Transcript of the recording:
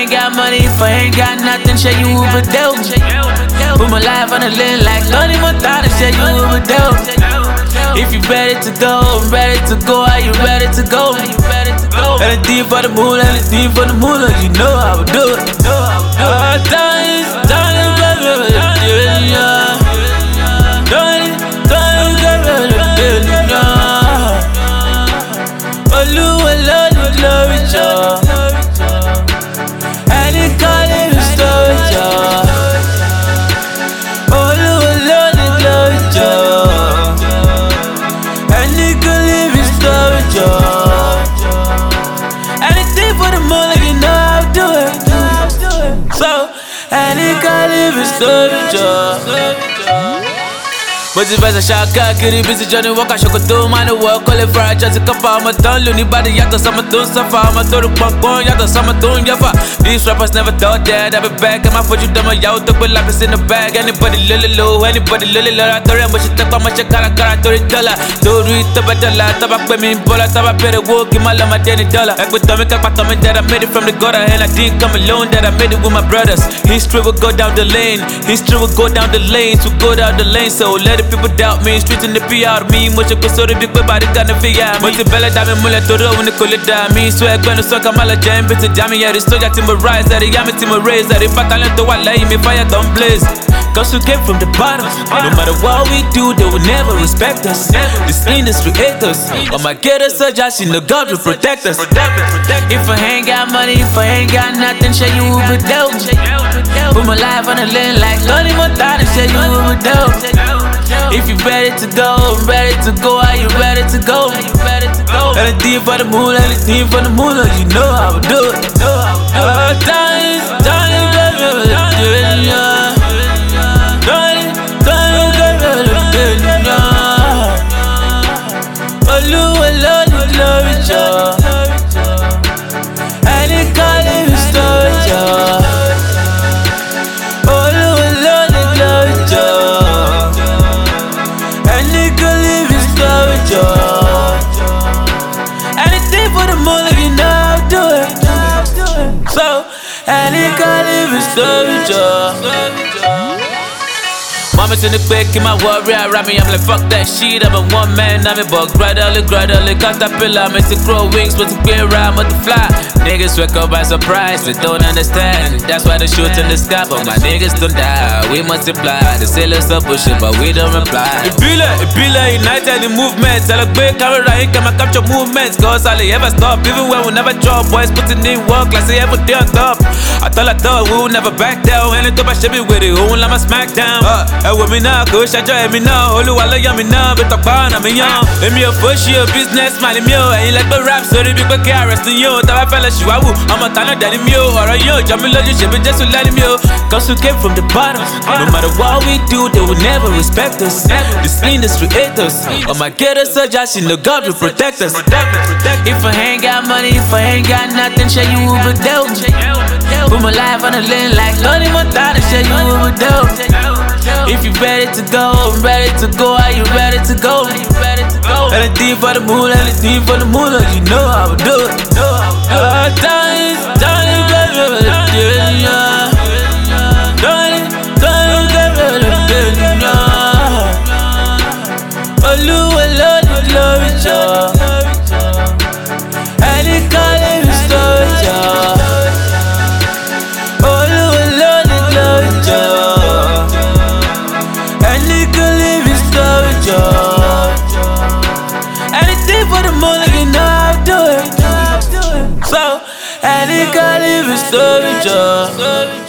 ain't got money, if I ain't got nothing, shit, you Uber dope. Put my life on the line like Tony Montana, shit, you Uber dope. If you ready to go, I'm ready to go. Are you ready to go? Anything for the moon, anything for the moon, you know I would do it. Motivation shaka, kiri busy journey walk, I should go do my work, call it fried, just a cup of my tongue, anybody yet to summer to suffer, my total punk on, yet to summer to yafa. These rappers never thought that I'd be back, and my foot you done my yacht, but life is in the bag. Anybody lily low, anybody lily low, I thought I'm much to my shakara, $30. Do read the better la, tabak with me, bola, tabak, better walk in my lama, $10. Like with Tommy, that I made it from the gutter, and I didn't come alone, that I made it with my brothers. History will go down the lane, history will go down the lanes, we go down the lane, so let it people doubt me, streets in the PR me, much of sorry big body gonna figure me. But the bella dame mullet to when the color die me, swag when the sock amala jam, but the jammy at the soldier timber rise, that the yammy timber raise, that if I talent to what lay me fire don't blaze. Cause we came from the bottom, no matter what we do, they will never respect us. This industry hates us, all my getters are just in the God will protect us. If I ain't got money, if I ain't got nothing, shit, you Uber dope. Put my life on the line like Tony Montana, shit, you Uber dope. If you ready to go, I'm ready to go. Are you ready to go? Anything for the moon, anything for the moon, you know I would do it. Mama's in the quick in my warrior around me, I'm like fuck that shit, I'm a one man, I'm a bug, gradually, caterpillar, makes it grow wings, but to be around, but to fly. Niggas wake up by surprise, they don't understand, that's why they shoot in the sky, but my niggas don't die, we multiply, the sailors are pushing, but we don't reply. It be like united in movements, I look big camera, I can capture movements, cause all they ever stop, even when we never drop, boys putting in work, like say every day on top. I thought we would never back down, and it top I should be with it, who will my smack down. With me now, push I join me now. Only while I am me now, but talk about me young. Let me a push you, business, man, me ain't like the rap, so the big back here, resting you. That I fell as you, I'm a talent that me, or a yo, Jamil, you should be just to let him you. Cause we came from the bottom, no matter what we do, they will never respect us. This industry hates us, all my getters are just in the God will protect us. If I ain't got money, if I ain't got nothing, shit, you Uber dope. Put my life on the line like Tony Montana, shit, you Uber dope. If you ready to go, I'm ready to go. Are you ready to go? Anything for the moon, anything for the moon, you know I would do it. So, and it can live in storage.